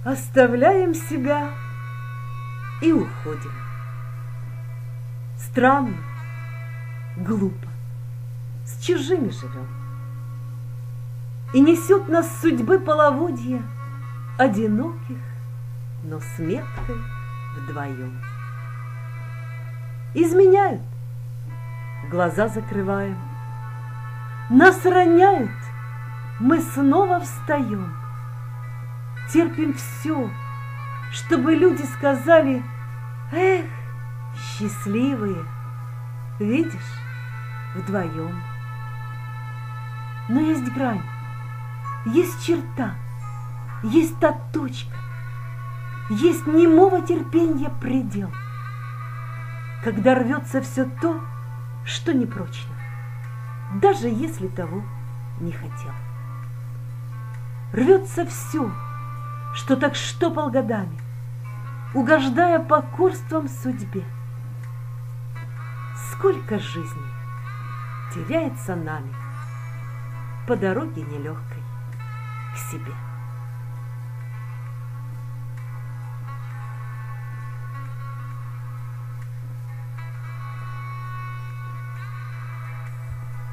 Оставляем себя и уходим. Странно, глупо, с чужими живем. И несет нас судьбы половодья, одиноких, но с меткой вдвоем. Изменяют, глаза закрываем. Нас роняют, мы снова встаем. Терпим все, чтобы люди сказали: эх, счастливые, видишь, вдвоем. Но есть грань, есть черта, есть та точка, есть немого терпенья предел, когда рвется все то, что непрочно, даже если того не хотел. Рвется все, что так штопал годами, угождая покорством судьбе. Сколько жизней теряется нами по дороге нелегкой к себе.